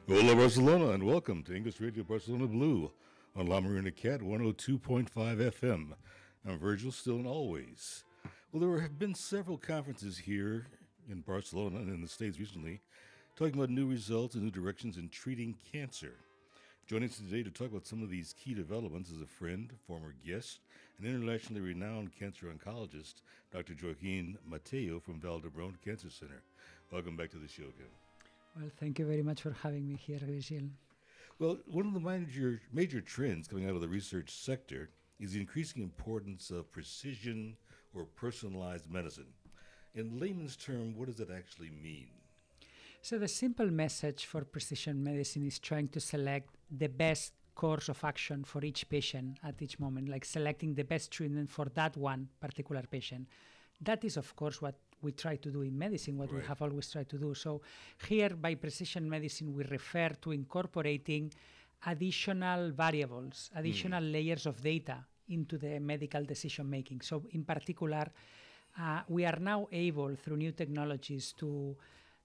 Hola Barcelona, and welcome to English Radio Barcelona Blue on La Marina Cat 102.5 FM. I'm Virgil, still and always. Well, there have been several conferences here in Barcelona and in the States recently talking about new results and new directions in treating cancer. Joining us today to talk about some of these key developments is a friend, former guest, an internationally renowned cancer oncologist, Dr. Joaquin Mateo from Vall d'Hebron Cancer Center. Welcome back to the show, Kevin. Well, thank you very much for having me here, Virgil. Well, one of the major trends coming out of the research sector is the increasing importance of precision or personalized medicine. In layman's term, what does that actually mean? So the simple message for precision medicine is trying to select the best course of action for each patient at each moment, like selecting the best treatment for that one particular patient. That is, of course, what we try to do in medicine, what we have always tried to do. So here, by precision medicine, we refer to incorporating additional variables, additional layers of data into the medical decision-making. So in particular, we are now able, through new technologies, to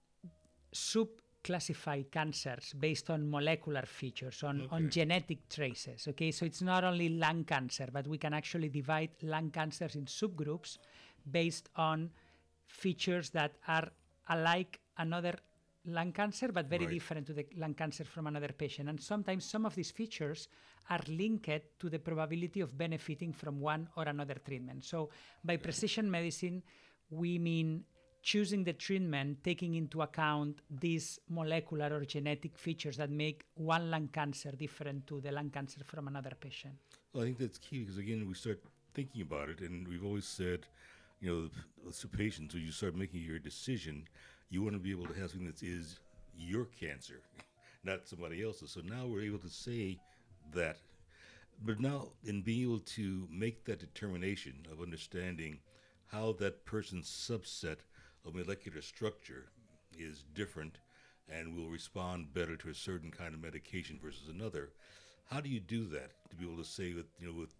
classify cancers based on molecular features, on genetic traces. Okay, so it's not only lung cancer, but we can actually divide lung cancers in subgroups based on features that are alike another lung cancer, but very different to the lung cancer from another patient. And sometimes some of these features are linked to the probability of benefiting from one or another treatment. So by precision medicine, we mean choosing the treatment, taking into account these molecular or genetic features that make one lung cancer different to the lung cancer from another patient. Well, I think that's key because, again, we start thinking about it, and we've always said, to patients, when you start making your decision, you want to be able to have something that is your cancer, not somebody else's. So now we're able to say that. But now, in being able to make that determination of understanding how that person's subset of molecular structure is different and will respond better to a certain kind of medication versus another. How do you do that to be able to say that,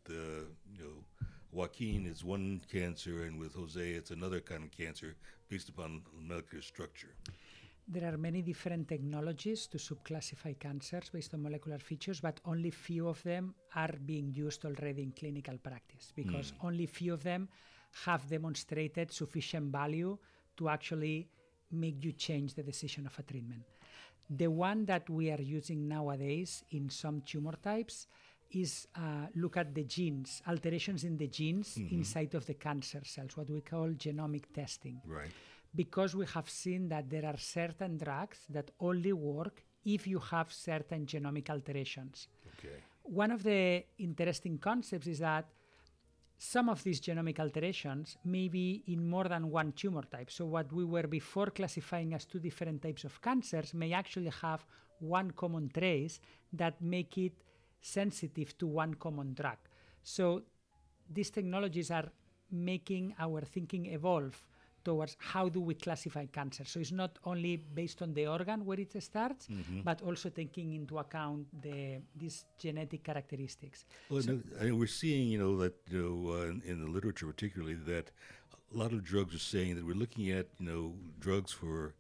Joaquin is one cancer and with Jose it's another kind of cancer based upon molecular structure? There are many different technologies to subclassify cancers based on molecular features, but only few of them are being used already in clinical practice because only few of them have demonstrated sufficient value to actually make you change the decision of a treatment. The one that we are using nowadays in some tumor types is look at the genes, alterations in the genes inside of the cancer cells, what we call genomic testing. Right. Because we have seen that there are certain drugs that only work if you have certain genomic alterations. Okay. One of the interesting concepts is that some of these genomic alterations may be in more than one tumor type. So what we were before classifying as two different types of cancers may actually have one common trace that make it sensitive to one common drug. So these technologies are making our thinking evolve towards how do we classify cancer. So it's not only based on the organ where it starts, but also taking into account these genetic characteristics. Well, we're seeing, that in the literature particularly, that a lot of drugs are saying that we're looking at, drugs for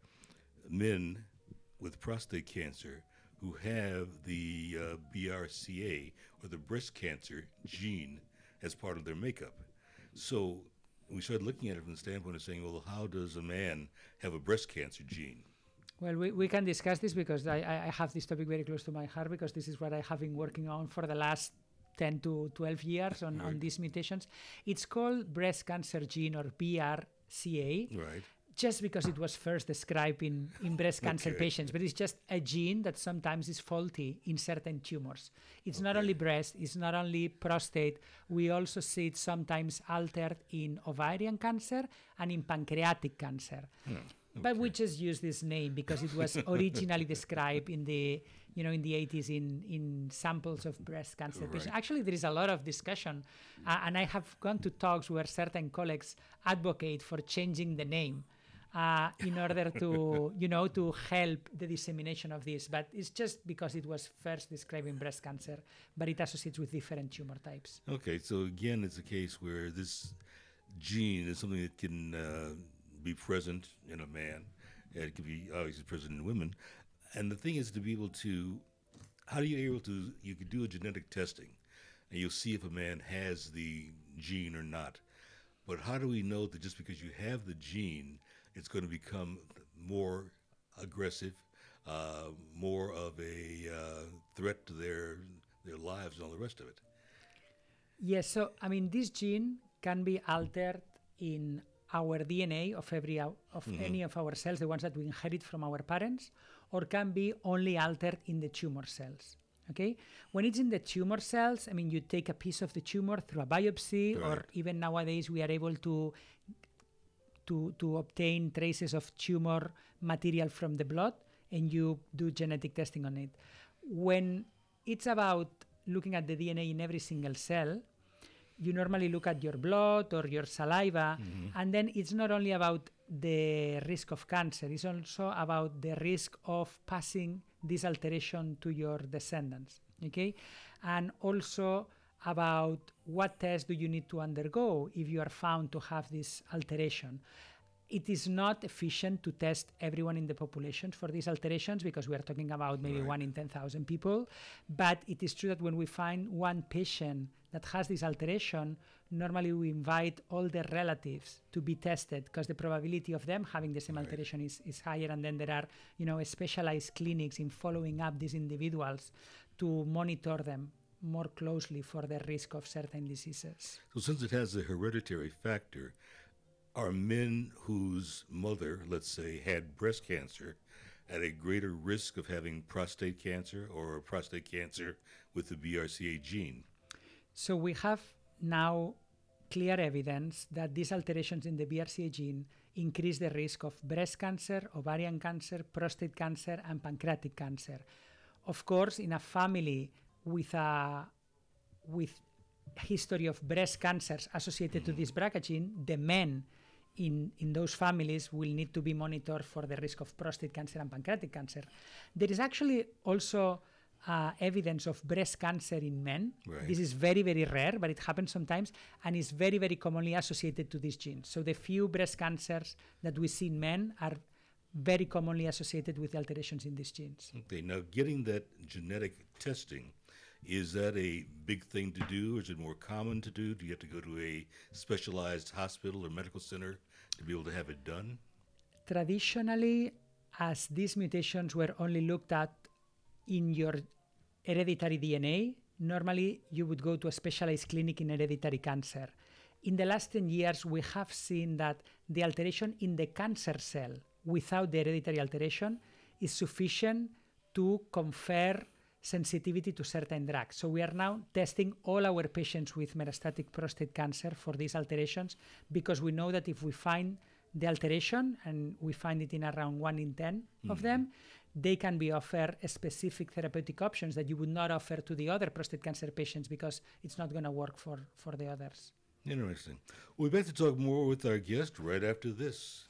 men with prostate cancer who have the BRCA or the breast cancer gene as part of their makeup. So we started looking at it from the standpoint of saying, well, how does a man have a breast cancer gene? Well, we can discuss this because I have this topic very close to my heart because this is what I have been working on for the last 10 to 12 years on these mutations. It's called breast cancer gene or BRCA. Right. Just because it was first described in breast cancer patients, but it's just a gene that sometimes is faulty in certain tumors. It's not only breast, it's not only prostate. We also see it sometimes altered in ovarian cancer and in pancreatic cancer. But we just use this name because it was originally described in the 80s in samples of breast cancer patients. Actually, there is a lot of discussion, and I have gone to talks where certain colleagues advocate for changing the name. In order to, to help the dissemination of this. But it's just because it was first described in breast cancer, but it associates with different tumor types. Okay, so again, it's a case where this gene is something that can be present in a man, and it can be obviously present in women. And the thing is to be able to, how do you able to, you could do a genetic testing and you'll see if a man has the gene or not. But how do we know that just because you have the gene, it's going to become more aggressive, more of a threat to their lives and all the rest of it? Yes, so I mean, this gene can be altered in our DNA of any of our cells, the ones that we inherit from our parents, or can be only altered in the tumor cells. Okay, when it's in the tumor cells, I mean, you take a piece of the tumor through a biopsy, Right. or even nowadays we are able to obtain traces of tumor material from the blood, and you do genetic testing on it. When it's about looking at the DNA in every single cell, you normally look at your blood or your saliva, and then it's not only about the risk of cancer, it's also about the risk of passing this alteration to your descendants, okay? And also about what test do you need to undergo if you are found to have this alteration. It is not efficient to test everyone in the population for these alterations because we are talking about maybe Right. 1 in 10,000 people. But it is true that when we find one patient that has this alteration, normally we invite all their relatives to be tested because the probability of them having the same Right. alteration is higher. And then there are, specialized clinics in following up these individuals to monitor them more closely for the risk of certain diseases. So since it has a hereditary factor, are men whose mother, let's say, had breast cancer at a greater risk of having prostate cancer or prostate cancer with the BRCA gene? So we have now clear evidence that these alterations in the BRCA gene increase the risk of breast cancer, ovarian cancer, prostate cancer, and pancreatic cancer. Of course, in a family with history of breast cancers associated to this BRCA gene, the men in those families will need to be monitored for the risk of prostate cancer and pancreatic cancer. There is actually also evidence of breast cancer in men. Right. This is very, very rare, but it happens sometimes, and is very, very commonly associated to these genes. So the few breast cancers that we see in men are very commonly associated with the alterations in these genes. Okay, now getting that genetic testing, is that a big thing to do? Is it more common to do? Do you have to go to a specialized hospital or medical center to be able to have it done? Traditionally, as these mutations were only looked at in your hereditary DNA, normally you would go to a specialized clinic in hereditary cancer. In the last 10 years, we have seen that the alteration in the cancer cell without the hereditary alteration is sufficient to confer sensitivity to certain drugs. So we are now testing all our patients with metastatic prostate cancer for these alterations because we know that if we find the alteration, and we find it in around 1 in 10 of them, they can be offered specific therapeutic options that you would not offer to the other prostate cancer patients because it's not going to work for the others. Interesting. We're back to talk more with our guest right after this.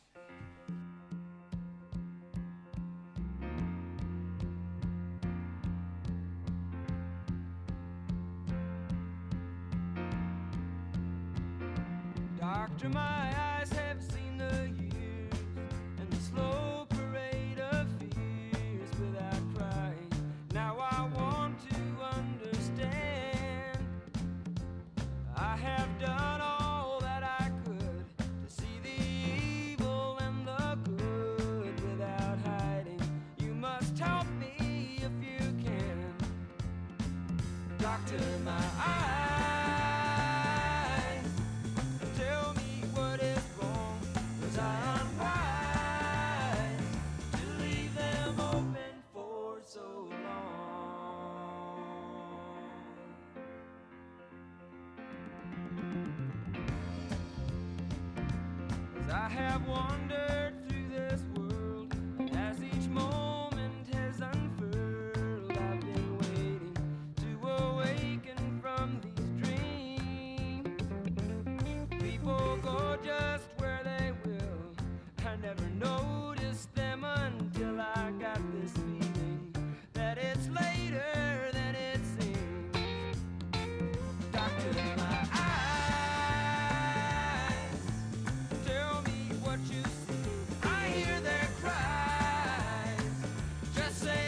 Doctor, my eyes have seen the years and the slow parade of fears without crying. Now I want to understand. I have done all that I could to see the evil and the good without hiding. You must help me if you can. Doctor, my eyes. Tell me what is wrong, 'cause I'm wise to leave them open for so long. 'Cause I have wandered through this world, and as each moment has unfurled, I've been waiting to awaken from these dreams. People go just where they will. I never noticed them until I got this feeling that it's later than it seems. Doctor, my eyes, tell me what you see. I hear their cries. Just say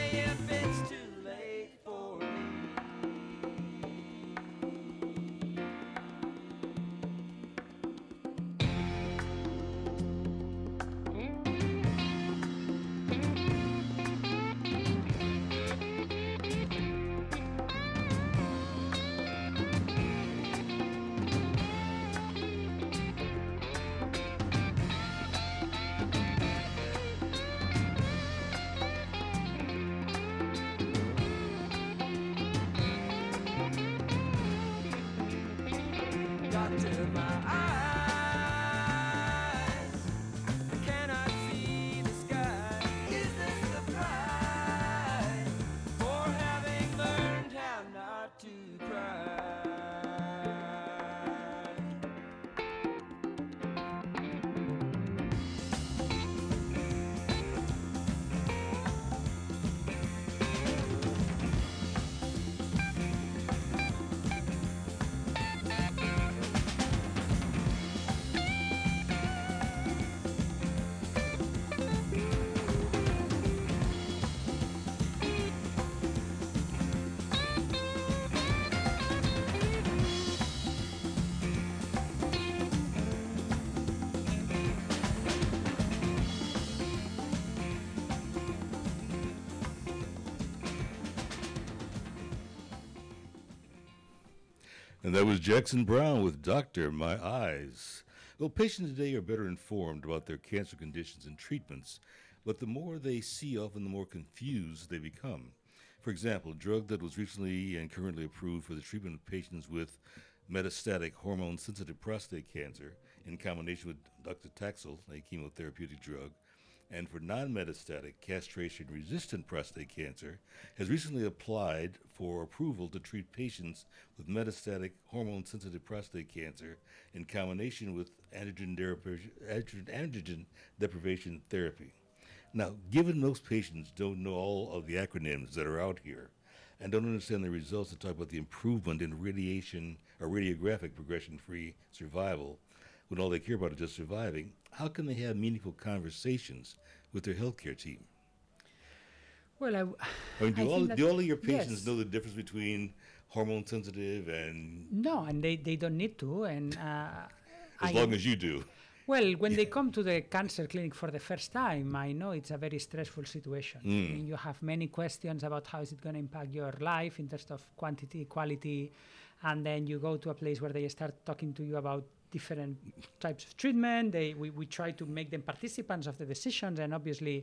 And that was Jackson Brown with Doctor My Eyes. Well, patients today are better informed about their cancer conditions and treatments, but the more they see, often the more confused they become. For example, a drug that was recently and currently approved for the treatment of patients with metastatic hormone-sensitive prostate cancer in combination with docetaxel, a chemotherapeutic drug, and for non-metastatic castration-resistant prostate cancer, has recently applied for approval to treat patients with metastatic hormone-sensitive prostate cancer in combination with androgen deprivation therapy. Now, given most patients don't know all of the acronyms that are out here and don't understand the results that talk about the improvement in radiation or radiographic progression-free survival, when all they care about is just surviving, how can they have meaningful conversations with their healthcare team? Well, I mean, I think do all of your patients yes. know the difference between hormone sensitive and No, and they don't need to. And as long as you do? well, when they come to the cancer clinic for the first time, I know it's a very stressful situation. I mean, you have many questions about how is it going to impact your life in terms of quantity, quality, and then you go to a place where they start talking to you about different types of treatment. We try to make them participants of the decisions, and obviously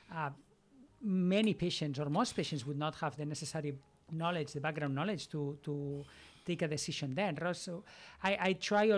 many patients or most patients would not have the necessary knowledge, the background knowledge to take a decision then. So I try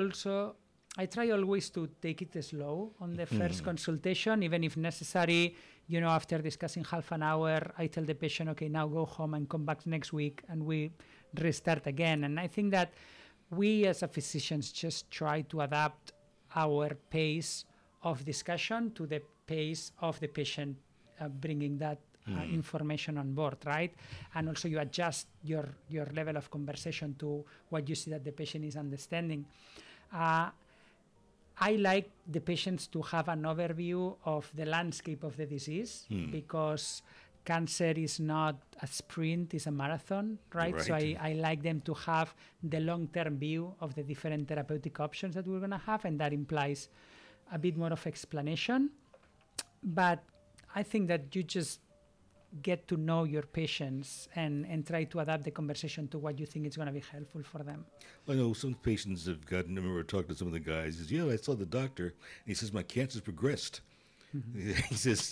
always to take it slow on the first consultation, even if necessary. You know, after discussing half an hour, I tell the patient, okay, now go home and come back next week, and we restart again. And I think that we as a physicians just try to adapt our pace of discussion to the pace of the patient bringing that information on board, right? And also you adjust your level of conversation to what you see that the patient is understanding. I like the patients to have an overview of the landscape of the disease because cancer is not a sprint, it's a marathon, right? So I like them to have the long-term view of the different therapeutic options that we're going to have, and that implies a bit more of explanation. But I think that you just get to know your patients and try to adapt the conversation to what you think is going to be helpful for them. I know some patients have gotten, I remember talking to some of the guys, he says, yeah, I saw the doctor, and he says, my cancer's progressed. He says,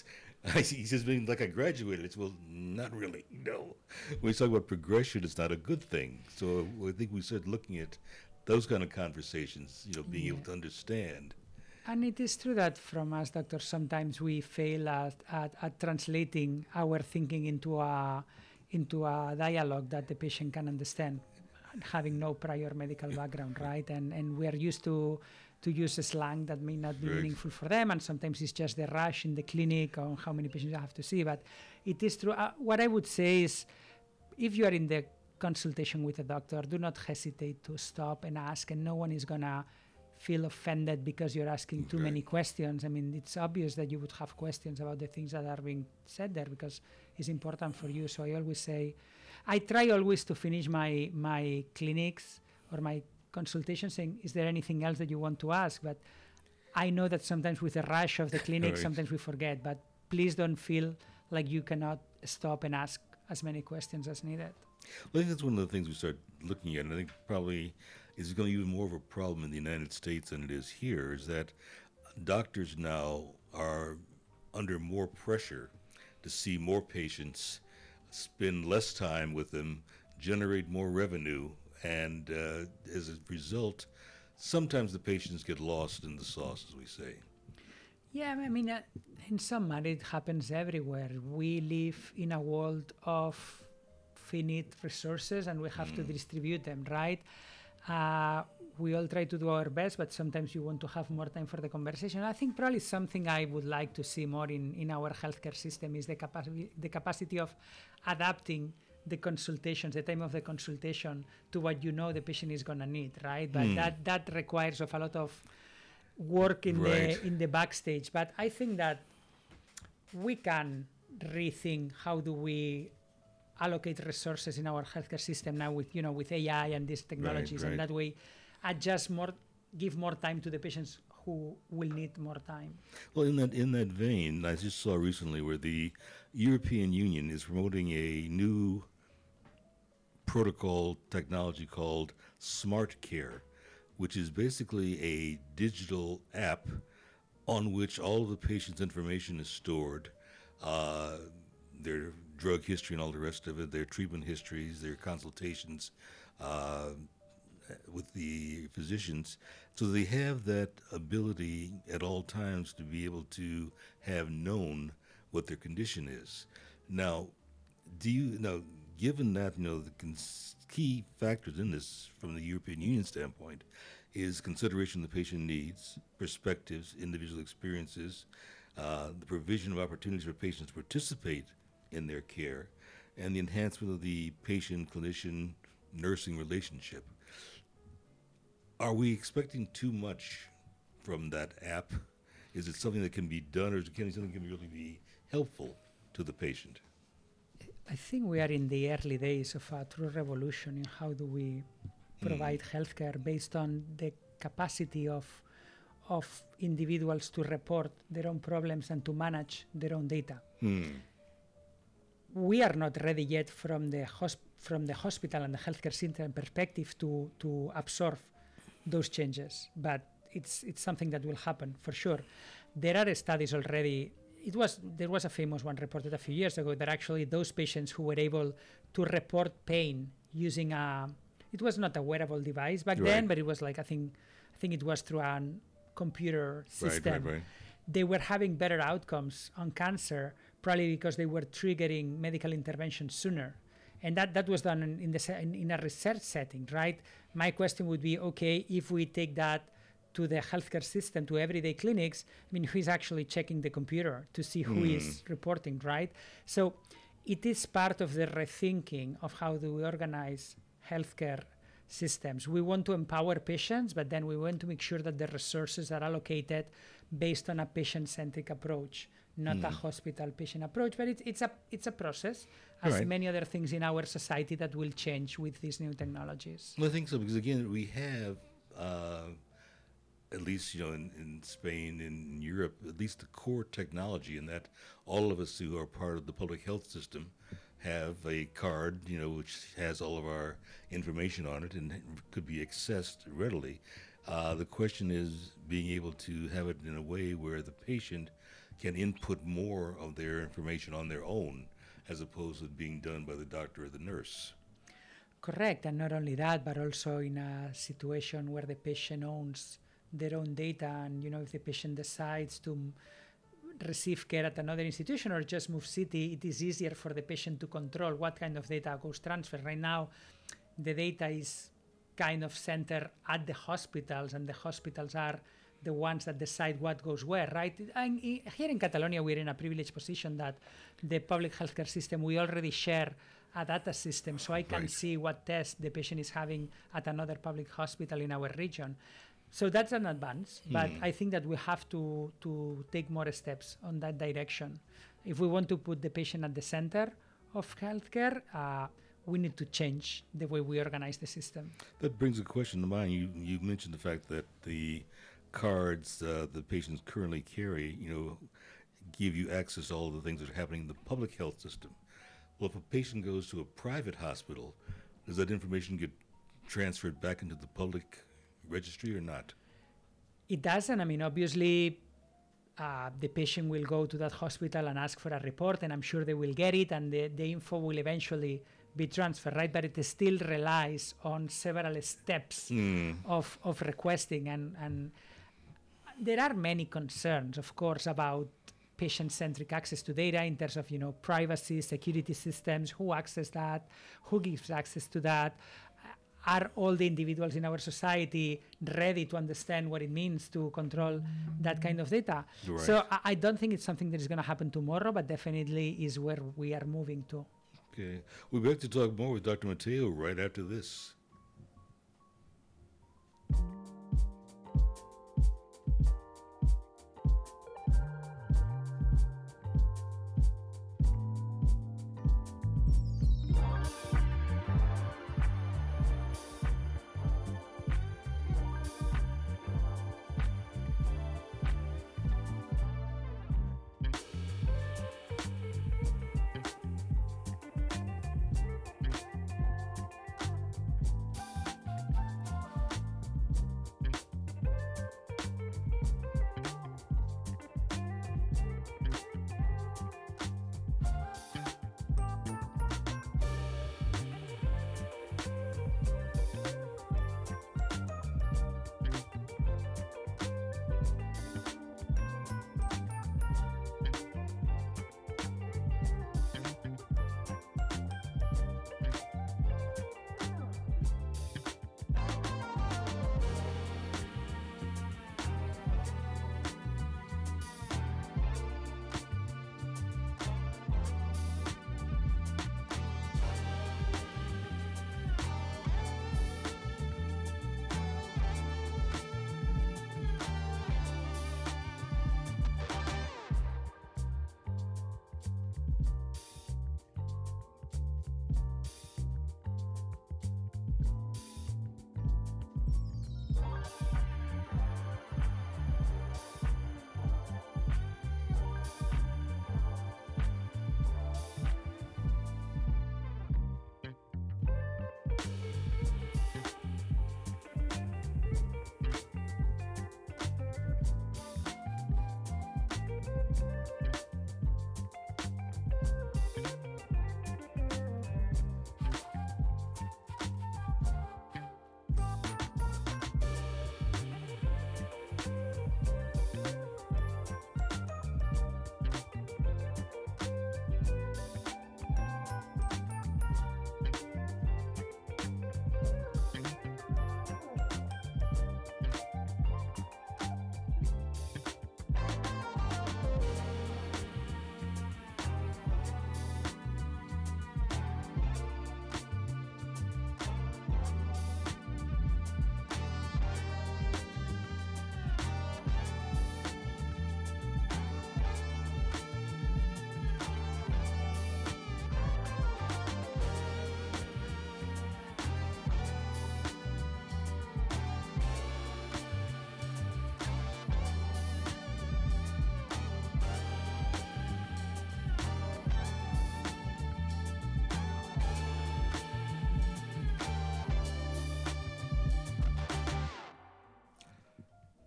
like I graduated. It's, well, not really, no. When we talk about progression, it's not a good thing. So I think we started looking at those kind of conversations, being able to understand. And it is true that from us doctors, sometimes we fail at translating our thinking into a dialogue that the patient can understand, having no prior medical background, right? And we are used to use a slang that may not be meaningful for them, and sometimes it's just the rush in the clinic on how many patients you have to see. But it is true. What I would say is, if you are in the consultation with a doctor, do not hesitate to stop and ask, and no one is going to feel offended because you're asking too many questions. I mean, it's obvious that you would have questions about the things that are being said there because it's important for you. So I always say, I try always to finish my clinics or my consultation saying, is there anything else that you want to ask? But I know that sometimes with the rush of the clinic, sometimes we forget, but please don't feel like you cannot stop and ask as many questions as needed. Well, I think that's one of the things we start looking at, and I think probably is going to be even more of a problem in the United States than it is here, is that doctors now are under more pressure to see more patients, spend less time with them, generate more revenue, and as a result, sometimes the patients get lost in the sauce, as we say. Yeah, I mean, in some manner, it happens everywhere. We live in a world of finite resources, and we have to distribute them, right? We all try to do our best, but sometimes you want to have more time for the conversation. I think probably something I would like to see more in our healthcare system is the capacity of adapting the consultations, the time of the consultation, to what you know the patient is going to need, right? But that requires of a lot of work in the backstage. But I think that we can rethink how do we allocate resources in our healthcare system now with AI and these technologies, and that way give more time to the patients who will need more time. Well, in that vein, I just saw recently where the European Union is promoting a new protocol technology called Smart Care, which is basically a digital app on which all of the patient's information is stored, their drug history and all the rest of it, their treatment histories, their consultations with the physicians. So they have that ability at all times to be able to have known what their condition is. Now, given that, the key factors in this from the European Union standpoint is consideration of the patient needs, perspectives, individual experiences, the provision of opportunities for patients to participate in their care, and the enhancement of the patient-clinician nursing relationship. Are we expecting too much from that app? Is it something that can be done, or is it something that can really be helpful to the patient? I think we are in the early days of a true revolution in how do we provide healthcare based on the capacity of individuals to report their own problems and to manage their own data. We are not ready yet from the hospital and the healthcare system perspective to absorb those changes, but it's something that will happen for sure. There are studies already. There was a famous one reported a few years ago that actually those patients who were able to report pain using it was not a wearable device back then, but it was like I think it was through a computer system. Right. They were having better outcomes on cancer, probably because they were triggering medical intervention sooner. And that was done in a research setting, right? My question would be, okay, if we take that to the healthcare system, to everyday clinics, who's actually checking the computer to see who is reporting, right? So it is part of the rethinking of how do we organize healthcare systems. We want to empower patients, but then we want to make sure that the resources are allocated based on a patient-centric approach, not a hospital patient approach. But it's a process, as many other things in our society that will change with these new technologies. I think so, because again, we have, at least in Spain, in Europe, at least the core technology, and that all of us who are part of the public health system have a card, which has all of our information on it and could be accessed readily. The question is being able to have it in a way where the patient can input more of their information on their own, as opposed to being done by the doctor or the nurse. Correct, and not only that, but also in a situation where the patient owns their own data, and if the patient decides to receive care at another institution or just move city, it is easier for the patient to control what kind of data goes transferred. Right now, the data is kind of centered at the hospitals, and the hospitals are the ones that decide what goes where, right? And here in Catalonia, we're in a privileged position that the public healthcare system, we already share a data system, so I can see what test the patient is having at another public hospital in our region. So that's an advance, but I think that we have to take more steps on that direction. If we want to put the patient at the center of healthcare, we need to change the way we organize the system. That brings a question to mind. You mentioned the fact that the cards the patients currently carry, give you access to all the things that are happening in the public health system. Well, if a patient goes to a private hospital, does that information get transferred back into the public registry or not? It doesn't. Obviously, the patient will go to that hospital and ask for a report, and I'm sure they will get it, and the info will eventually be transferred, right? But it still relies on several steps of requesting, and there are many concerns, of course, about patient-centric access to data in terms of privacy, security systems, who access that, who gives access to that. Are all the individuals in our society ready to understand what it means to control that kind of data? Right. So I don't think it's something that is going to happen tomorrow, but definitely is where we are moving to. Okay. We'll be back to talk more with Dr. Mateo right after this.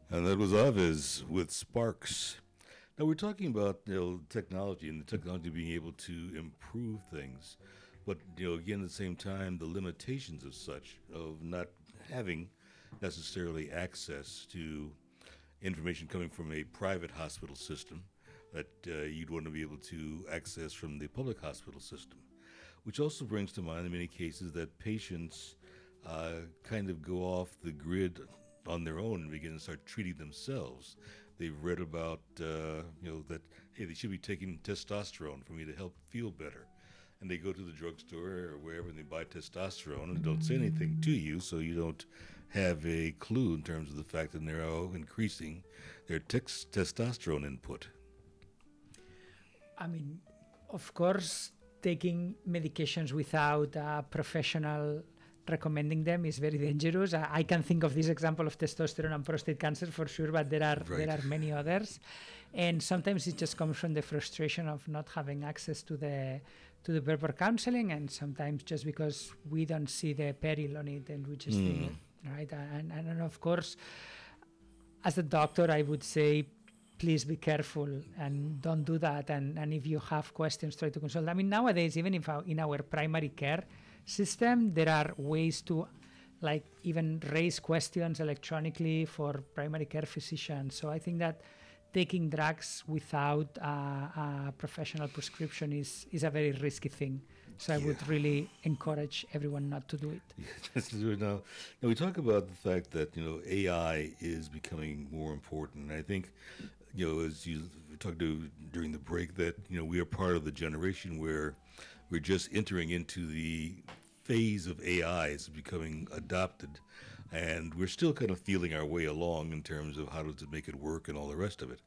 And that was Aves with Sparks. Now we're talking about technology and the technology being able to improve things, but again at the same time the limitations of such of not having necessarily access to information coming from a private hospital system that you'd want to be able to access from the public hospital system, which also brings to mind in many cases that patients kind of go off the grid on their own and begin to start treating themselves. They've read about, that, hey, they should be taking testosterone for me to help feel better. And they go to the drugstore or wherever and they buy testosterone and don't say anything to you, so you don't have a clue in terms of the fact that they're increasing their testosterone input. I mean, of course, taking medications without a professional recommending them is very dangerous. I can think of this example of testosterone and prostate cancer for sure, but there are many others. And sometimes it just comes from the frustration of not having access to the proper counseling, and sometimes just because we don't see the peril on it and we just think it, right? And of course, as a doctor, I would say, please be careful and don't do that. And if you have questions, try to consult. I mean, nowadays, even if in our primary care system, there are ways to even raise questions electronically for primary care physicians. So I think that taking drugs without a professional prescription is a very risky thing. So I would really encourage everyone not to do it. Now, we talk about the fact that AI is becoming more important. And I think as you talked to during the break, that we are part of the generation where we're just entering into the phase of AI is becoming adopted, and we're still kind of feeling our way along in terms of how to make it work and all the rest of it.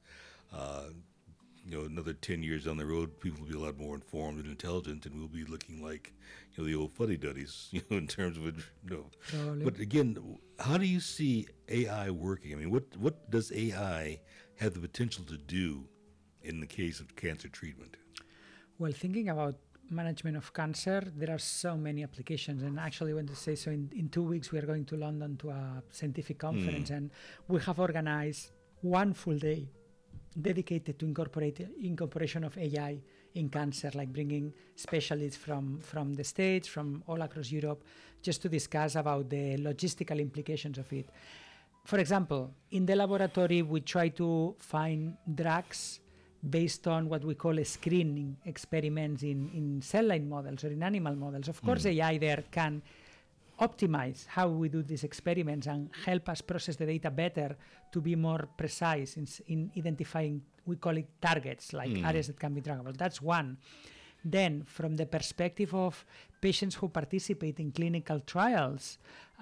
Another 10 years down the road, people will be a lot more informed and intelligent, and we'll be looking like the old fuddy-duddies, in terms of it. Totally. But again, how do you see AI working? I mean, what does AI have the potential to do in the case of cancer treatment? Well, thinking about management of cancer, there are so many applications. And actually, I want to say, so in 2 weeks, we are going to London to a scientific conference, and we have organized one full day dedicated to incorporation of AI in cancer, like bringing specialists from the States, from all across Europe, just to discuss about the logistical implications of it. For example, in the laboratory, we try to find drugs based on what we call screening experiments in cell line models or in animal models. Of course, AI there can optimize how we do these experiments and help us process the data better to be more precise in identifying, we call it targets, like areas that can be druggable. That's one. Then, from the perspective of patients who participate in clinical trials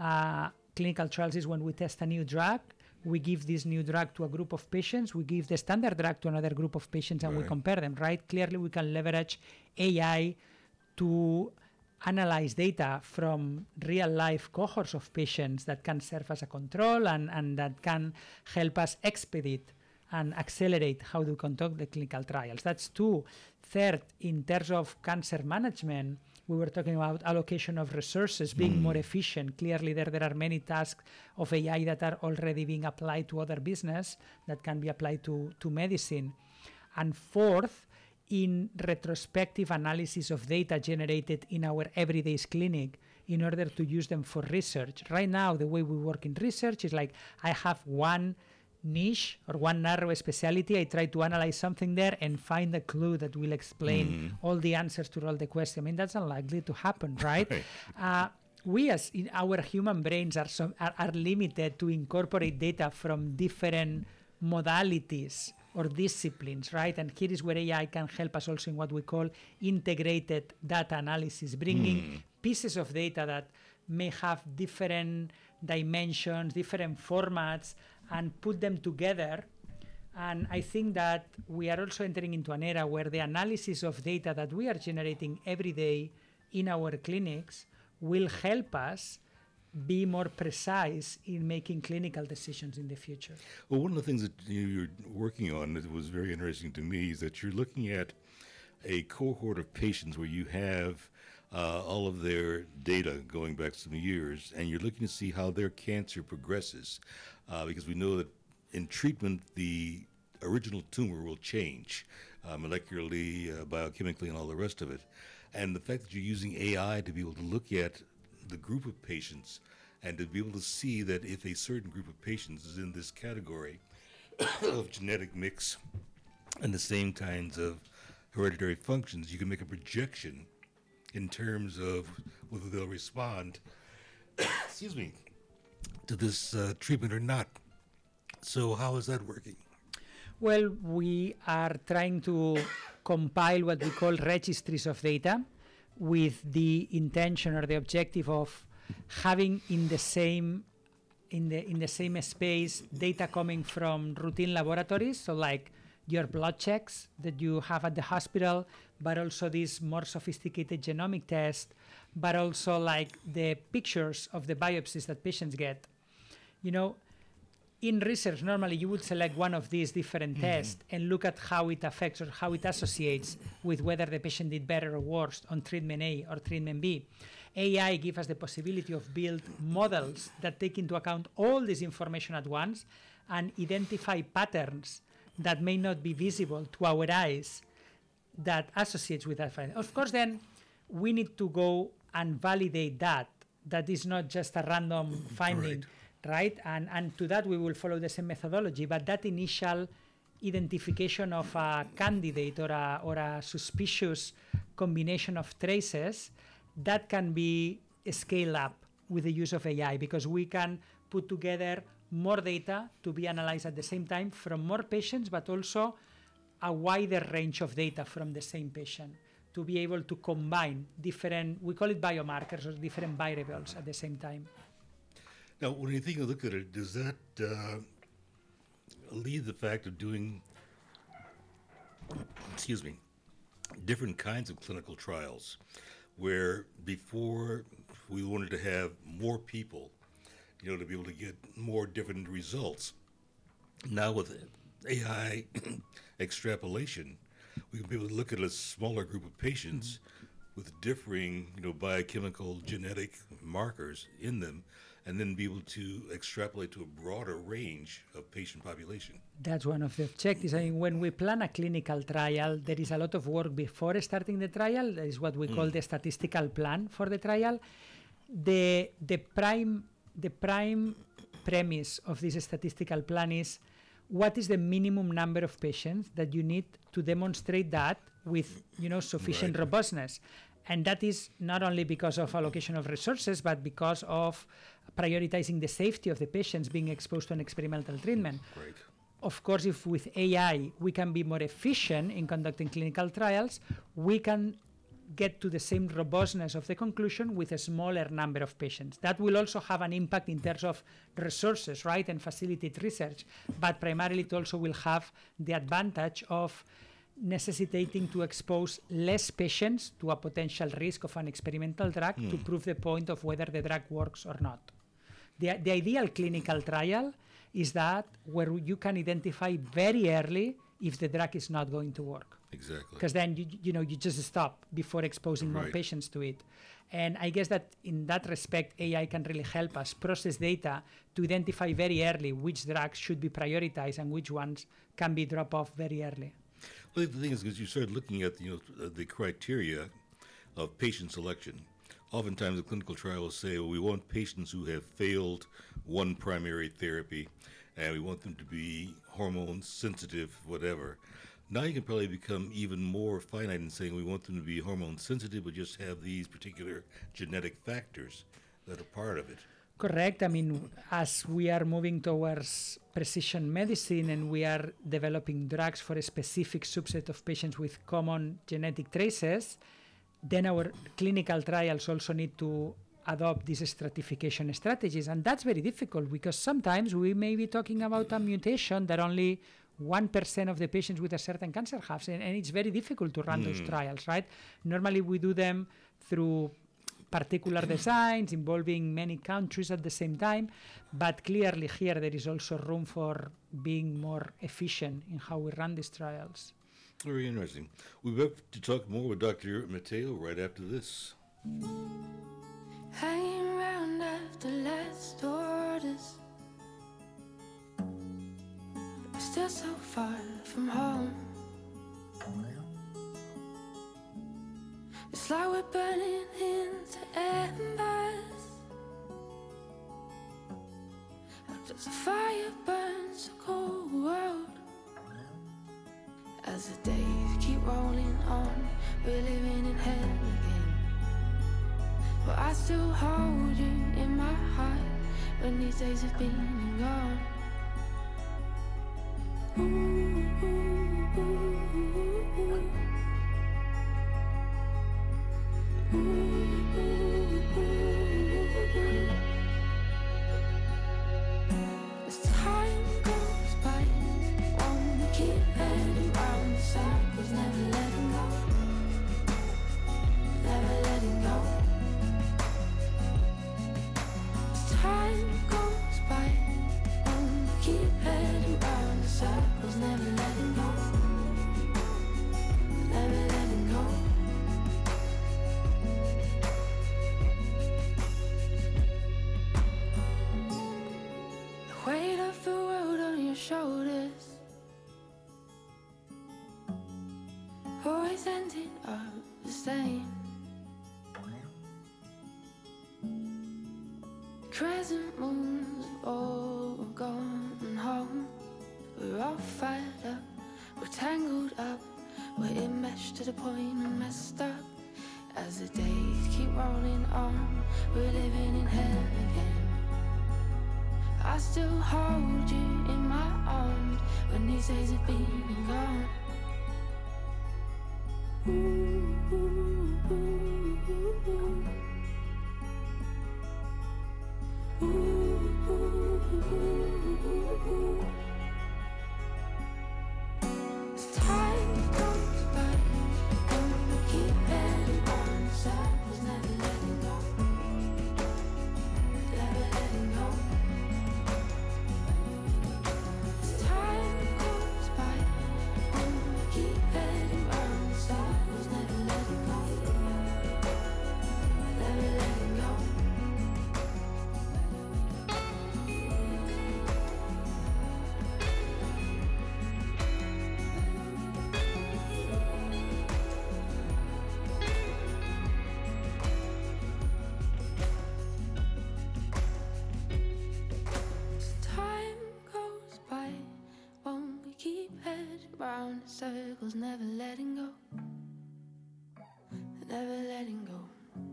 is when we test a new drug. We give this new drug to a group of patients, we give the standard drug to another group of patients, and we compare them, right? Clearly, we can leverage AI to analyze data from real-life cohorts of patients that can serve as a control and that can help us expedite and accelerate how to conduct the clinical trials. That's two. Third, in terms of cancer management, we were talking about allocation of resources, being more efficient. Clearly, there are many tasks of AI that are already being applied to other business that can be applied to medicine. And fourth, in retrospective analysis of data generated in our everyday clinic in order to use them for research. Right now, the way we work in research is like I have one niche or one narrow specialty. I try to analyze something there and find a clue that will explain all the answers to all the questions. I mean, that's unlikely to happen, right? We as in our human brains are limited to incorporate data from different modalities or disciplines, right? And here is where AI can help us also in what we call integrated data analysis, bringing pieces of data that may have different dimensions, different formats, and put them together. And I think that we are also entering into an era where the analysis of data that we are generating every day in our clinics will help us be more precise in making clinical decisions in the future. Well, one of the things that you're working on that was very interesting to me is that you're looking at a cohort of patients where you have all of their data going back some years, and you're looking to see how their cancer progresses, because we know that in treatment, the original tumor will change molecularly, biochemically, and all the rest of it. And the fact that you're using AI to be able to look at the group of patients and to be able to see that if a certain group of patients is in this category of genetic mix and the same kinds of hereditary functions, you can make a projection in terms of whether they'll respond, excuse me, to this treatment or not. So how is that working? Well, we are trying to compile what we call registries of data with the intention or the objective of having in the same space data coming from routine laboratories, so like your blood checks that you have at the hospital, but also these more sophisticated genomic tests, but also like the pictures of the biopsies that patients get. You know, in research, normally you would select one of these different tests and look at how it affects or how it associates with whether the patient did better or worse on treatment A or treatment B. AI gives us the possibility of build models that take into account all this information at once and identify patterns that may not be visible to our eyes that associates with that finding. Of course, then we need to go and validate that is not just a random finding. Right, and to that we will follow the same methodology, but that initial identification of a candidate or a suspicious combination of traces, that can be scaled up with the use of AI, because we can put together more data to be analyzed at the same time from more patients, but also a wider range of data from the same patient to be able to combine different, we call it biomarkers or different variables at the same time. Now, when you think of look at it, does that lead the fact of doing, excuse me, different kinds of clinical trials, where before we wanted to have more people, to be able to get more different results. Now with AI extrapolation, we can be able to look at a smaller group of patients with differing, biochemical genetic markers in them, and then be able to extrapolate to a broader range of patient population. That's one of the objectives. I mean, when we plan a clinical trial, there is a lot of work before starting the trial. That is what we call the statistical plan for the trial. The prime premise of this statistical plan is what is the minimum number of patients that you need to demonstrate that with sufficient robustness. And that is not only because of allocation of resources, but because of prioritizing the safety of the patients being exposed to an experimental treatment. Right. Of course, if with AI we can be more efficient in conducting clinical trials, we can get to the same robustness of the conclusion with a smaller number of patients. That will also have an impact in terms of resources, right, and facilitate research. But primarily it also will have the advantage of necessitating to expose less patients to a potential risk of an experimental drug to prove the point of whether the drug works or not. The ideal clinical trial is that where you can identify very early if the drug is not going to work. Exactly. Because then you just stop before exposing more patients to it. And I guess that in that respect, AI can really help us process data to identify very early which drugs should be prioritized and which ones can be dropped off very early. Well, the thing is, because you started looking at the criteria of patient selection. Oftentimes, a clinical trial will say, well, we want patients who have failed one primary therapy, and we want them to be hormone sensitive, whatever. Now you can probably become even more finite in saying we want them to be hormone sensitive, but just have these particular genetic factors that are part of it. Correct. I mean, as we are moving towards precision medicine and we are developing drugs for a specific subset of patients with common genetic traces, then our clinical trials also need to adopt these stratification strategies. And that's very difficult because sometimes we may be talking about a mutation that only 1% of the patients with a certain cancer have, and it's very difficult to run those trials, right? Normally we do them through particular designs involving many countries at the same time, but clearly here there is also room for being more efficient in how we run these trials. Very interesting. We'll be back to talk more with Dr. Mateo right after this. Hanging around after last orders, still so far from home. It's like we're burning into embers, as the fire burns the cold world. As the days keep rolling on, we're living in hell again. But I still hold you in my heart when these days have been and gone. Ooh, ooh, ooh, ooh. Ooh, ooh, ooh. As time goes by, won't we keep heading round in circles, never letting go, never letting go. As time goes by, won't we keep heading round in circles, never letting go, never letting go. The weight of the world on your shoulders, always ending up the same. Crescent moons have all gone home. We're all fired up, we're tangled up, we're enmeshed to the point and messed up. As the days keep rolling on, we're living in hell again. I still hold you in my arms when these days have been and gone. Ooh, ooh, ooh, ooh, ooh. Ooh, ooh, ooh, ooh, ooh. As time goes by, don't we keep heading round in circles, never letting go, never letting go. As time goes by, don't we keep heading round in circles, never letting go, never letting go. As time goes by, won't we keep heading round in circles, never letting go, never letting go.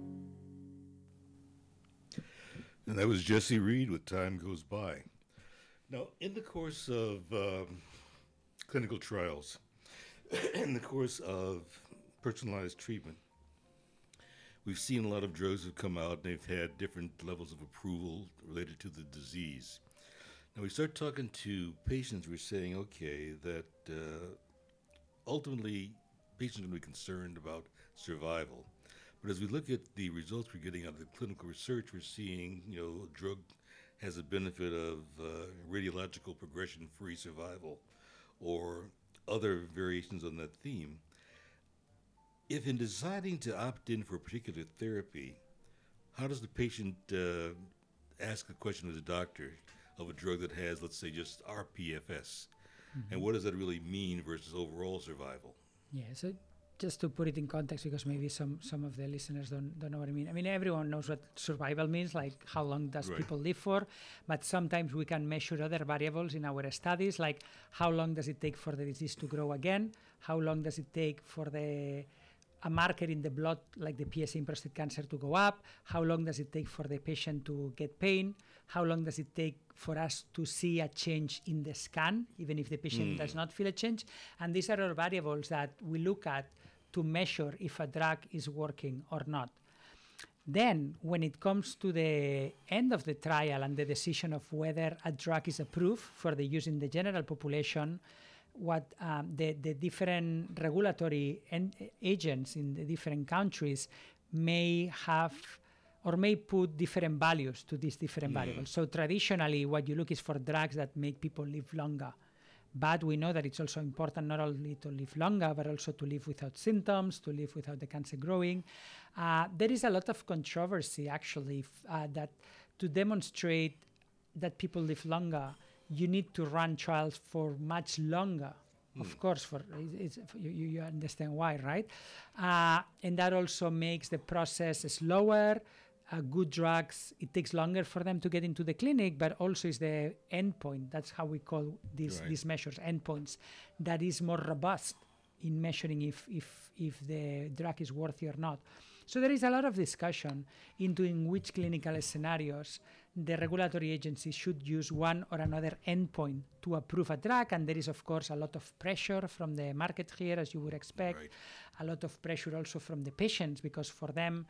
And that was Jesse Reed with Time Goes By. Now, in the course of clinical trials, in the course of personalized treatment, we've seen a lot of drugs have come out and they've had different levels of approval related to the disease. Now, we start talking to patients, we're saying, okay, that ultimately patients are going to be concerned about survival. But as we look at the results we're getting out of the clinical research, we're seeing, a drug has a benefit of radiological progression-free survival or other variations on that theme. If in deciding to opt in for a particular therapy, how does the patient ask a question of the doctor of a drug that has, let's say, just rPFS? And what does that really mean versus overall survival? Yeah, so just to put it in context, because maybe some of the listeners don't know what I mean. I mean, everyone knows what survival means, like how long does Right. people live for, but sometimes we can measure other variables in our studies, like how long does it take for the disease to grow again, how long does it take for a marker in the blood, like the PSA in prostate cancer, to go up, how long does it take for the patient to get pain, how long does it take for us to see a change in the scan, even if the patient does not feel a change. And these are all variables that we look at to measure if a drug is working or not. Then, when it comes to the end of the trial and the decision of whether a drug is approved for the use in the general population, what the different regulatory agents in the different countries may have or may put different values to these different variables. So traditionally, what you look is for drugs that make people live longer. But we know that it's also important not only to live longer, but also to live without symptoms, to live without the cancer growing. There is a lot of controversy, actually, that to demonstrate that people live longer you need to run trials for much longer. Of course, you understand why, right? And that also makes the process slower. Good drugs, it takes longer for them to get into the clinic, but also is the endpoint. That's how we call these measures, endpoints. That is more robust in measuring if the drug is worthy or not. So there is a lot of discussion into in which clinical scenarios the regulatory agency should use one or another endpoint to approve a drug. And there is, of course, a lot of pressure from the market here, as you would expect. Right. A lot of pressure also from the patients, because for them,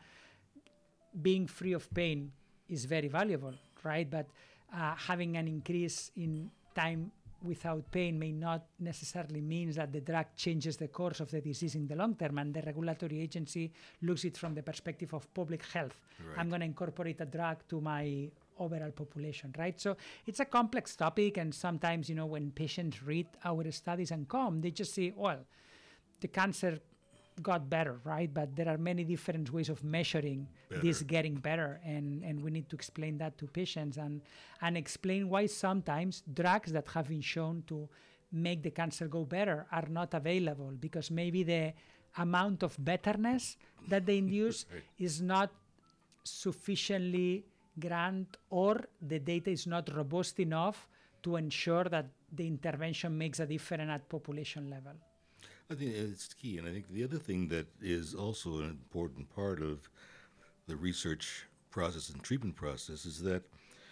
being free of pain is very valuable, right? But having an increase in time without pain may not necessarily mean that the drug changes the course of the disease in the long term, and the regulatory agency looks at it from the perspective of public health. Right. I'm going to incorporate a drug to my overall population, right? So it's a complex topic, and sometimes, when patients read our studies and come, they just say, well, the cancer got better, right? But there are many different ways of measuring this getting better, and we need to explain that to patients and explain why sometimes drugs that have been shown to make the cancer go better are not available, because maybe the amount of betterness that they induce is not sufficiently grand, or the data is not robust enough to ensure that the intervention makes a difference at population level. I think it's key, and I think the other thing that is also an important part of the research process and treatment process is that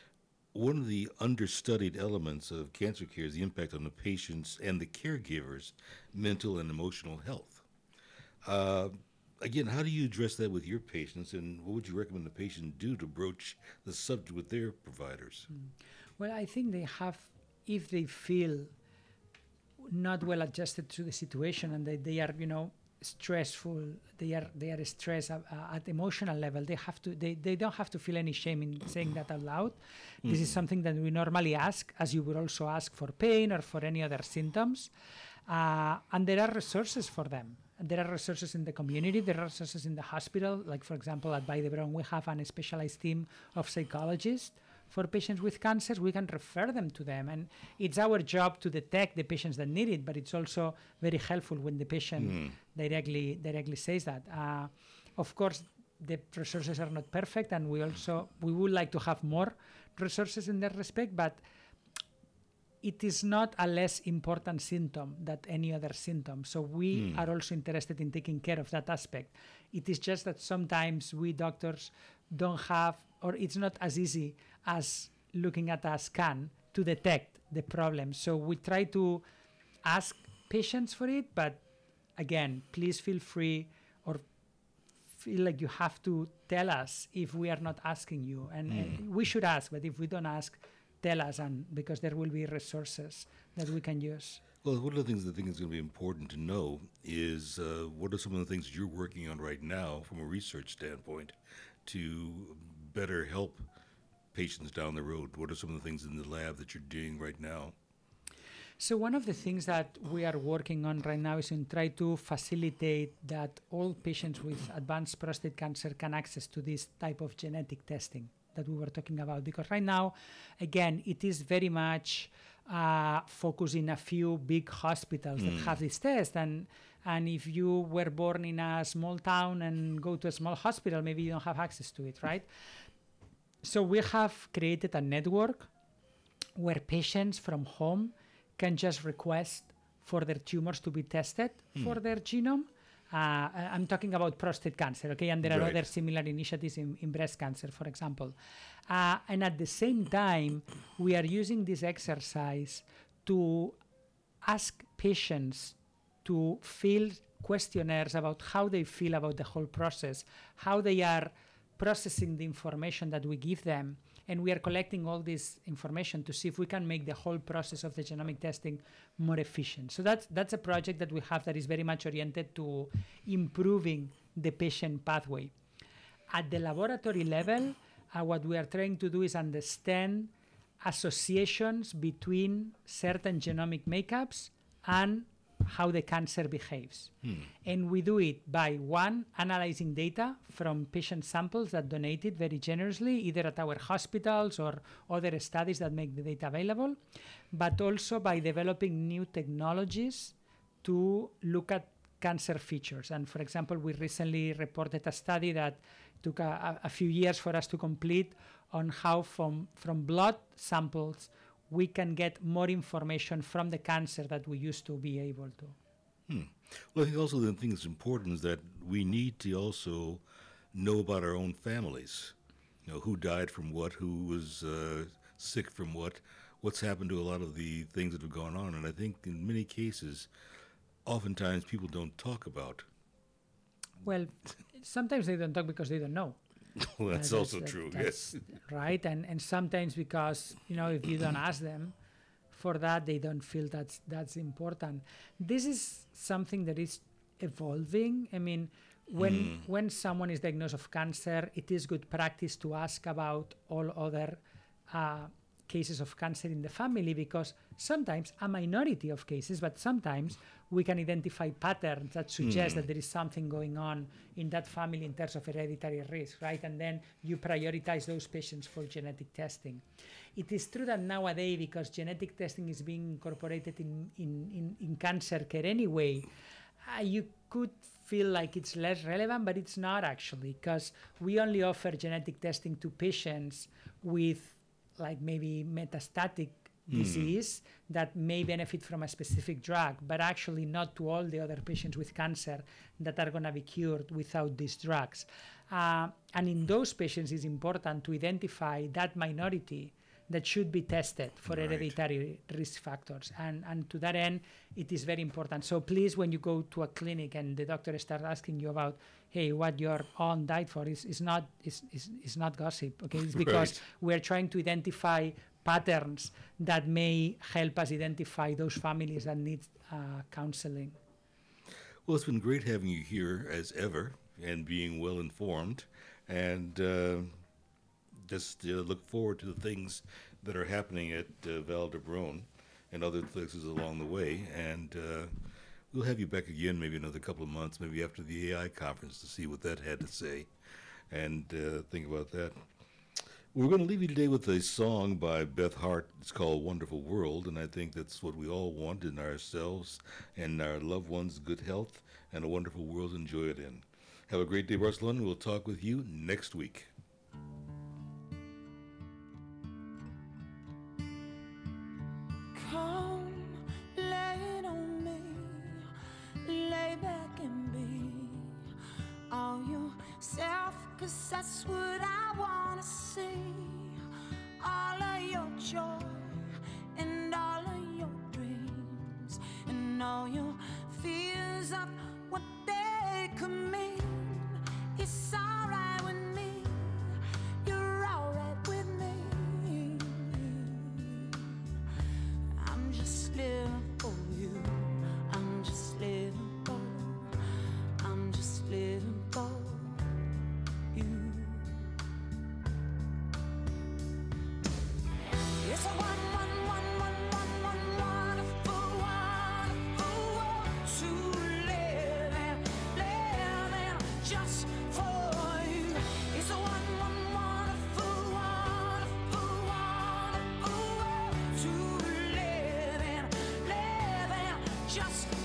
one of the understudied elements of cancer care is the impact on the patients and the caregivers' mental and emotional health. Again, how do you address that with your patients, and what would you recommend the patient do to broach the subject with their providers? Well, I think they have, if they feel not well adjusted to the situation, and they are stressful, they are stressed at emotional level, they don't have to feel any shame in saying that out loud. This is something that we normally ask, as you would also ask for pain or for any other symptoms, and there are resources for them. There are resources in the community, there are resources in the hospital. Like, for example, at Vall d'Hebron, we have a specialized team of psychologists for patients with cancers. We can refer them to them, and it's our job to detect the patients that need it, but it's also very helpful when the patient directly says that. Of course, the resources are not perfect, and we would like to have more resources in that respect, but it is not a less important symptom than any other symptom. So we are also interested in taking care of that aspect. It is just that sometimes we doctors don't have, or it's not as easy as looking at a scan to detect the problem. So we try to ask patients for it, but again, please feel free, or feel like you have to tell us if we are not asking you. And we should ask, but if we don't ask, tell us, and because there will be resources that we can use. Well, one of the things I think is going to be important to know is what are some of the things you're working on right now from a research standpoint to better help patients down the road? What are some of the things in the lab that you're doing right now? So one of the things that we are working on right now is to try to facilitate that all patients with advanced prostate cancer can access to this type of genetic testing that we were talking about. Because right now, again, it is very much focused in a few big hospitals that have this test. And if you were born in a small town and go to a small hospital, maybe you don't have access to it, right? So we have created a network where patients from home can just request for their tumors to be tested for their genome. I'm talking about prostate cancer, okay? And there are other similar initiatives in breast cancer, for example. And at the same time, we are using this exercise to ask patients to fill questionnaires about how they feel about the whole process, how they are processing the information that we give them. And we are collecting all this information to see if we can make the whole process of the genomic testing more efficient. So that's a project that we have that is very much oriented to improving the patient pathway. At the laboratory level, what we are trying to do is understand associations between certain genomic makeups and how the cancer behaves. And we do it by one, analyzing data from patient samples that donated very generously, either at our hospitals or other studies that make the data available, but also by developing new technologies to look at cancer features. And for example, we recently reported a study that took a few years for us to complete on how from blood samples we can get more information from the cancer that we used to be able to. Well, I think also the thing that's important is that we need to also know about our own families. You know, who died from what, who was sick from what, what's happened to a lot of the things that have gone on. And I think in many cases, oftentimes people don't talk about. Well, sometimes they don't talk because they don't know. Well, that's also true, yes. Right, and sometimes because, if you don't ask them for that, they don't feel that's important. This is something that is evolving. I mean, when someone is diagnosed of cancer, it is good practice to ask about all other cases of cancer in the family, because sometimes, a minority of cases, but sometimes we can identify patterns that suggest that there is something going on in that family in terms of hereditary risk, right? And then you prioritize those patients for genetic testing. It is true that nowadays, because genetic testing is being incorporated in cancer care anyway, you could feel like it's less relevant, but it's not actually, because we only offer genetic testing to patients with like maybe metastatic disease that may benefit from a specific drug, but actually not to all the other patients with cancer that are going to be cured without these drugs. And in those patients, it's important to identify that minority that should be tested for hereditary risk factors. And to that end, it is very important. So please, when you go to a clinic and the doctor starts asking you about, hey, what your aunt died for, is not gossip, okay? It's because we're trying to identify patterns that may help us identify those families that need counseling. Well, it's been great having you here as ever and being well informed, and just look forward to the things that are happening at Vall d'Hebron and other places along the way. And we'll have you back again maybe another couple of months, maybe after the AI conference, to see what that had to say and think about that. We're going to leave you today with a song by Beth Hart. It's called Wonderful World, and I think that's what we all want in ourselves and our loved ones, good health and a wonderful world to enjoy it in. Have a great day, Barcelona. We'll talk with you next week. Come, lay it on me, lay back and be all yourself, 'cause that's what I wanna see. All of your joy and all of your dreams and all your fears of what they could mean. It's alright with me, you're alright with me. I'm just living for you, I'm just living for, I'm just living for you. It's a wonderful world to live in just for you. It's a wonderful world to live in just